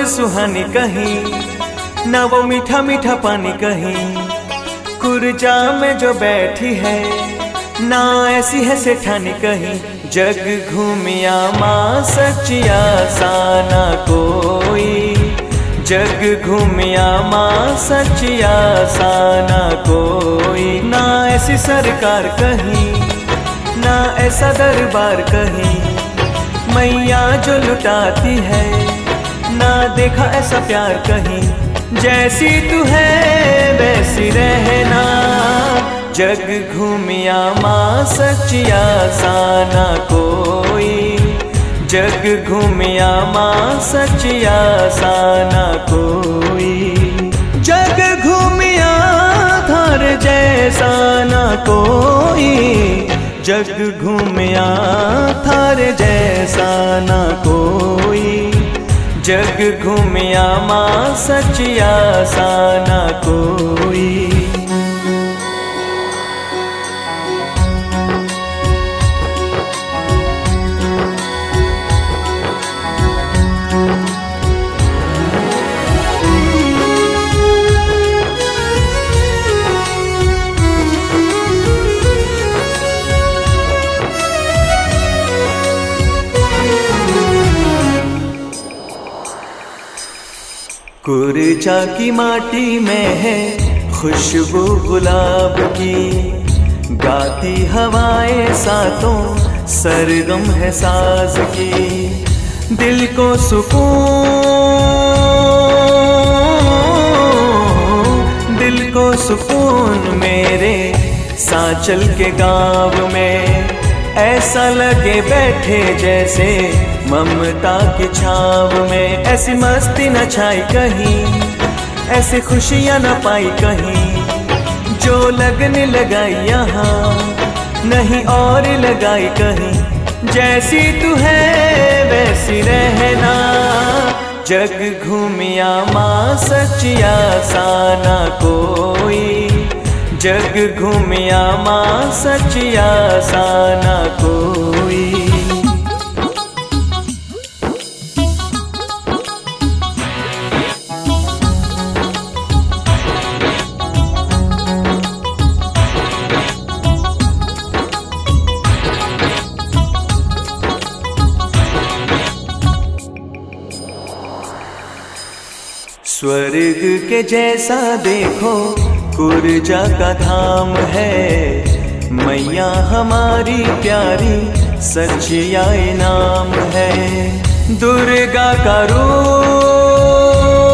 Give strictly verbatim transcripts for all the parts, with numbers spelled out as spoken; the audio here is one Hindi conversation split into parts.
सुहानी कहीं, ना वो मीठा मीठा पानी कहीं। कुर्जा में जो बैठी है, ना ऐसी है सेठानी कहीं। जग घूमिया माँ सचिया साना कोई, जग घूमिया माँ सचिया साना कोई। ना ऐसी सरकार कहीं, ना ऐसा दरबार कहीं। मैया जो लुटाती है, ना देखा ऐसा प्यार कहीं। जैसी तू है वैसी रहना, जग घूमिया माँ सचिया साना कोई। जग घूमिया माँ सचिया साना कोई। जग घूमिया थार जैसा ना कोई, जग घूमिया थार जैसा ना कोई। जग घूमिया माँ सचिया साना कोई। कुर्जा की माटी में है खुशबू गुलाब की, गाती हवाएं सातों सरगम है साज की। दिल को सुकून, दिल को सुकून मेरे सांचल के गाँव में। ऐसा लगे बैठे जैसे ममता की छाव में। ऐसी मस्ती न छाई कहीं, ऐसी खुशियाँ न पाई कहीं। जो लगने लगाई यहाँ, नहीं और लगाई कहीं। जैसी तू है वैसी रहना, जग घूमिया माँ सचिया साना कोई। जग घूमिया माँ सचिया साना कोई। स्वर्ग के जैसा देखो कुर्जा का धाम है। मैया हमारी प्यारी सचिया इनाम है। दुर्गा का रूप,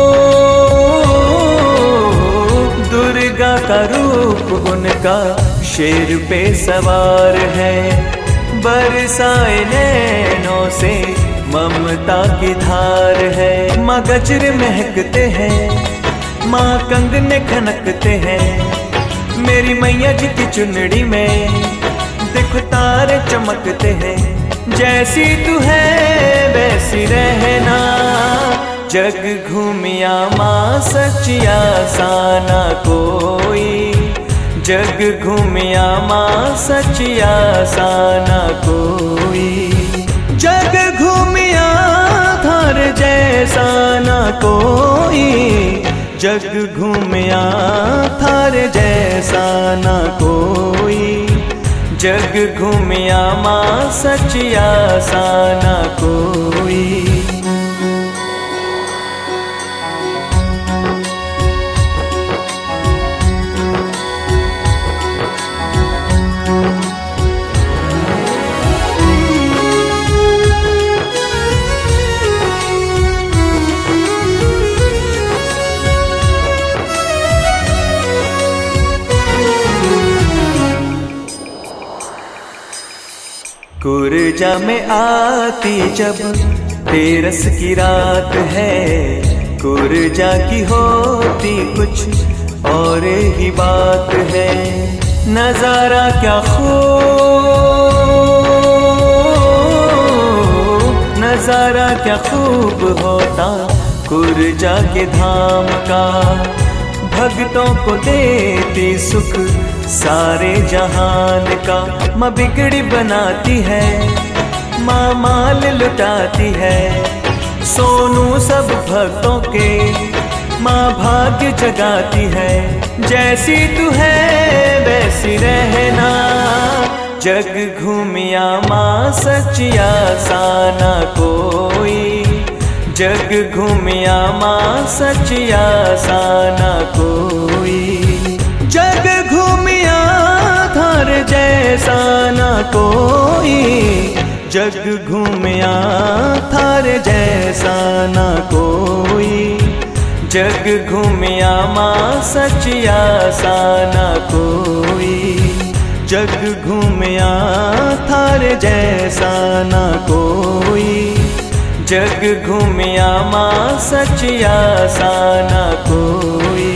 दुर्गा का रूप उनका शेर पे सवार है। बरसाए नैनों से ममता की धार है। माँ गजरे महकते हैं, माँ कंगने खनकते हैं। मेरी मैया जी की चुनड़ी में देखो तारे चमकते हैं। जैसी तू है वैसी रहना, जग घूमिया माँ सचिया साना कोई। जग घूमिया माँ सचिया साना कोई। जग घूमिया थार जैसा ना कोई। जग घूमिया थार जैसा ना कोई। जग घूमिया माँ सचिया साना कोई। कुर्जा में आती जब तेरस की रात है। कुर्जा की होती कुछ और ही बात है। नजारा क्या खूब, नजारा क्या खूब होता कुर्जा के धाम का। भक्तों को देती सुख सारे जहान का। माँ बिगड़ी बनाती है, माँ माल लुटाती है। सोनू सब भक्तों के माँ भाग्य जगाती है, जैसी तू है वैसी रहना। जग घूमिया माँ सचिया साना कोई, जग घूमिया माँ सचिया साना कोई। जग घूमिया थार जैसा ना कोई, जग घूमिया थार जैसा ना कोई। जग घूमिया माँ सचिया साना कोई, जग घूमिया थार जैसा ना कोई। जग घूमिया माँ सचिया साना कोई।